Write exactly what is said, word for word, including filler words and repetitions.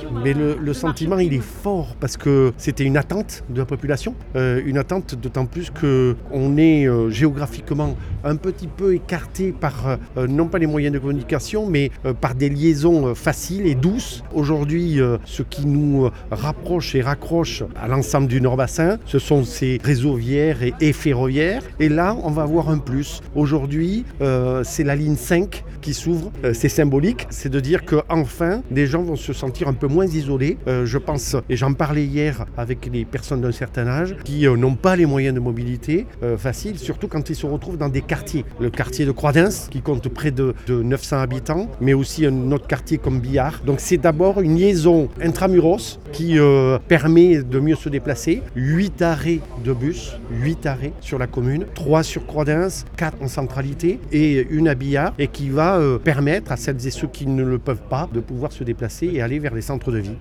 Mais le, le sentiment, il est fort parce que c'était une attente de la population. Euh, une attente d'autant plus qu'on est euh, géographiquement un petit peu écarté par, euh, non pas les moyens de communication, mais euh, par des liaisons euh, faciles et douces. Aujourd'hui, euh, ce qui nous rapproche et raccroche à l'ensemble du Nord-Bassin, ce sont ces réseaux viaires et, et ferroviaires. Et là, on va avoir un plus. Aujourd'hui, euh, c'est la ligne cinq qui s'ouvre. Euh, c'est symbolique. C'est de dire qu'enfin, des gens vont se sentir un peu moins isolés. Euh, je pense, et j'en parlais hier avec les personnes d'un certain âge, qui euh, n'ont pas les moyens de mobilité euh, faciles, surtout quand ils se retrouvent dans des quartiers. Le quartier de Croix-d'Ins, qui compte près de, de neuf cents habitants, mais aussi un autre quartier comme Billard. Donc c'est d'abord une liaison intramuros qui euh, permet de mieux se déplacer. huit arrêts de bus, huit arrêts sur la commune, trois sur Croix-d'Ins, quatre en centralité et une à Billard, et qui va euh, permettre à celles et ceux qui ne le peuvent pas de pouvoir se déplacer et aller vers les centres de vie.